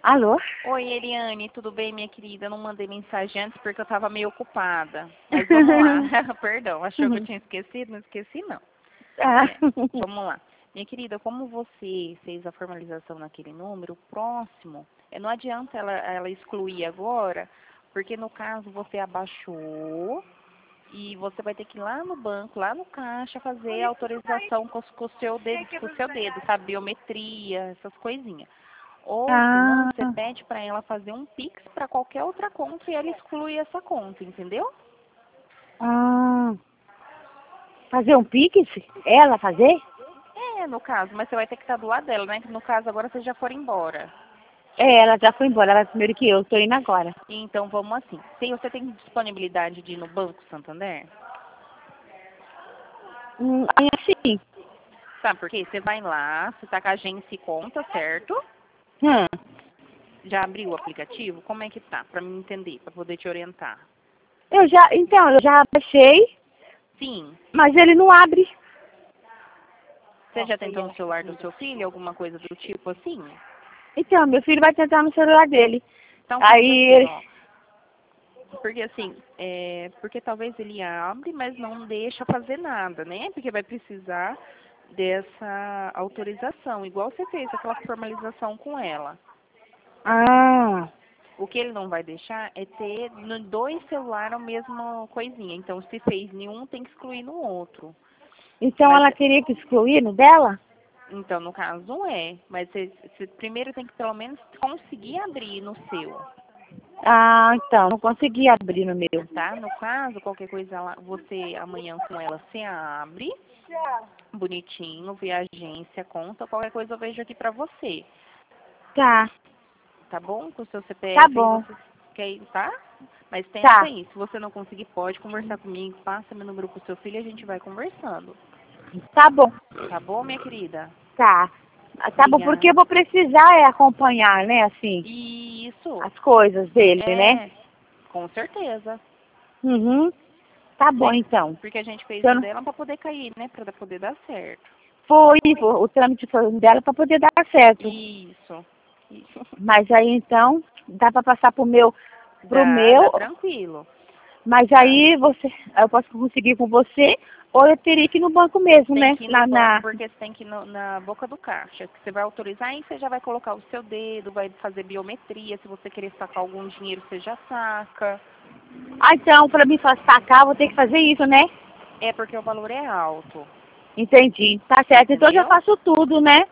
Alô? Oi, Eliane, tudo bem, minha querida? Eu não mandei mensagem antes porque eu estava meio ocupada. Mas vamos lá. Perdão, achou que eu tinha esquecido? Não esqueci, não. Ah. Vamos lá. Minha querida, como você fez a formalização naquele número, o próximo, não adianta ela excluir agora, porque no caso você abaixou e você vai ter que ir lá no banco, lá no caixa, fazer a autorização com o seu dedo, sabe? Biometria, essas coisinhas. Ou, se não, você pede para ela fazer um Pix para qualquer outra conta e ela exclui essa conta, entendeu? Ah. Fazer um Pix? Ela fazer? No caso, mas você vai ter que estar do lado dela, né? Que no caso agora vocês já foram embora. Ela já foi embora, ela primeiro que eu, tô indo agora. Então vamos assim. Você tem disponibilidade de ir no Banco Santander? Sim. Sabe por quê? Você vai lá, você tá com a agência e conta, certo? Já abriu o aplicativo? Como é que tá? Para mim entender, para poder te orientar. Eu já baixei, Sim. mas ele não abre. Você já tentou no celular do seu filho, alguma coisa do tipo assim? Então, meu filho vai tentar no celular dele. Então, Aí assim, porque assim, porque talvez ele abre, mas não deixa fazer nada, né? Porque vai precisar dessa autorização, igual você fez aquela formalização com ela. Ah. O que ele não vai deixar é ter dois celulares a mesma coisinha. Então, se fez nenhum, tem que excluir no outro. Então Mas, ela teria que excluir no dela? então, no caso, não é. Mas você primeiro tem que pelo menos conseguir abrir no seu. Ah, então, não consegui abrir no meu. Tá? No caso, qualquer coisa lá, você amanhã com ela, você abre, bonitinho, vê a agência, conta, qualquer coisa eu vejo aqui pra você. Tá. Tá bom? Com o seu CPF Tá aí bom. você quer, tá? Mas tenta Tá. aí. Se você não conseguir, pode conversar comigo, passa meu número pro seu filho e a gente vai conversando. Tá bom. Tá bom, minha querida? Tá. Tá bom, porque eu vou precisar acompanhar, né, assim, Isso. as coisas dele, né? Com certeza. Uhum. Tá bom, Né? então. Porque a gente fez Então, o dela pra poder cair, né? Pra poder dar certo. o trâmite foi dela para poder dar certo. Isso. Mas aí, então, dá para passar pro meu, Dá tranquilo. mas aí eu posso conseguir com você, ou eu teria que ir no banco mesmo, Tem né? que ir no banco, porque você tem que ir na boca do caixa. Que você vai autorizar, aí você já vai colocar o seu dedo, vai fazer biometria. Se você querer sacar algum dinheiro, você já saca. Ah, então, para mim sacar, eu vou ter que fazer isso, né? É porque o valor é alto. Entendi. Tá certo. Então eu já faço tudo, né?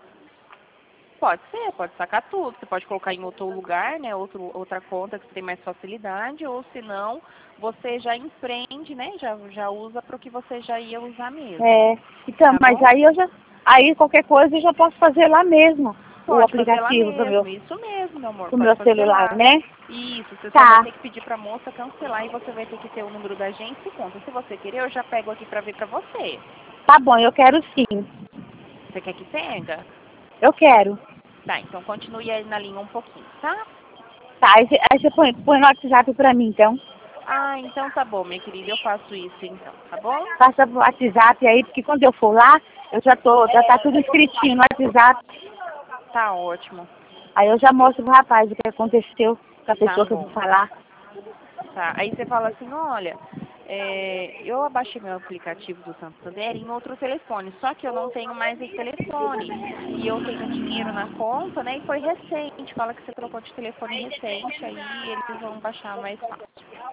Pode ser, pode sacar tudo. Você pode colocar em outro lugar, né? Outra conta que você tem mais facilidade, ou se não, você já empreende, né? Já usa para o que você já ia usar mesmo. Então, tá mas bom? aí qualquer coisa eu já posso fazer lá mesmo. Pode O fazer lá aplicativo mesmo, isso mesmo, meu amor. pro Pode meu fazer celular, lá. né? Isso, você só vai Tá. ter que pedir pra moça cancelar e você vai ter que ter o número da agência e conta. Se você querer, eu já pego aqui pra ver pra você. Tá bom, eu quero sim. Você quer que pega? Eu quero. Tá, então continue aí na linha um pouquinho, tá? Tá, aí você põe no WhatsApp pra mim, então. Ah, então tá bom, minha querida, eu faço isso então, tá bom? Passa pro WhatsApp aí, porque quando eu for lá, já tá tudo escritinho no WhatsApp. Tá ótimo. Aí eu já mostro pro rapaz o que aconteceu com a Tá pessoa que eu bom. vou falar. Tá, aí você fala assim, olha, eu abaixei meu aplicativo do Santander em outro telefone, só que eu não tenho mais esse telefone. E eu tenho dinheiro na conta, né? E foi recente. Fala que você trocou de telefone recente, aí eles vão baixar mais fácil.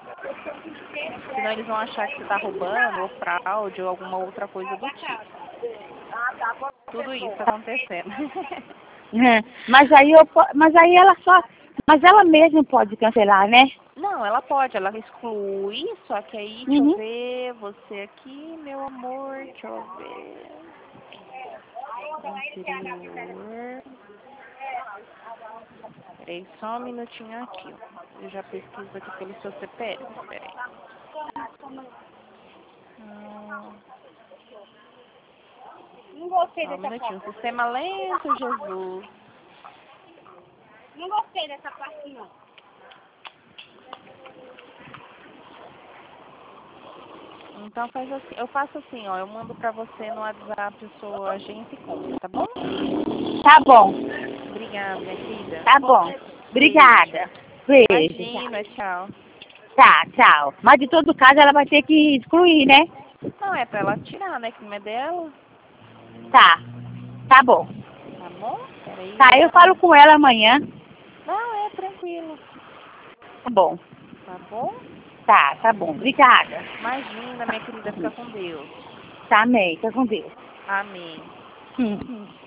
Senão eles vão achar que você tá roubando, ou fraude, ou alguma outra coisa do tipo. Tudo isso acontecendo. Mas aí mas ela mesma pode cancelar, né? Não, ela pode, ela exclui, só que aí, deixa eu ver, você aqui, meu amor, deixa eu ver. Anterior. Peraí, só um minutinho aqui, ó. Eu já pesquiso aqui pelo seu CPF, peraí. Não gostei Só um minutinho, sistema lento, Jesus. Não gostei dessa parte, não. Então faz assim, eu faço assim, ó, eu mando pra você no WhatsApp a sua agência e conta, tá bom? Tá bom. Obrigada, minha querida. Tá bom. Obrigada. Beijo. Imagina, tchau. Tá, tchau. Mas de todo caso ela vai ter que excluir, né? Não, é pra ela tirar, né? Que não é dela. Tá. Tá bom. Tá bom? Peraí. Tá, eu falo com ela amanhã. Não, é tranquilo. Tá bom. Tá bom? Tá bom. Obrigada. Imagina, minha querida, fica com Deus. Tá, amém. Fica com Deus. Amém. Hum.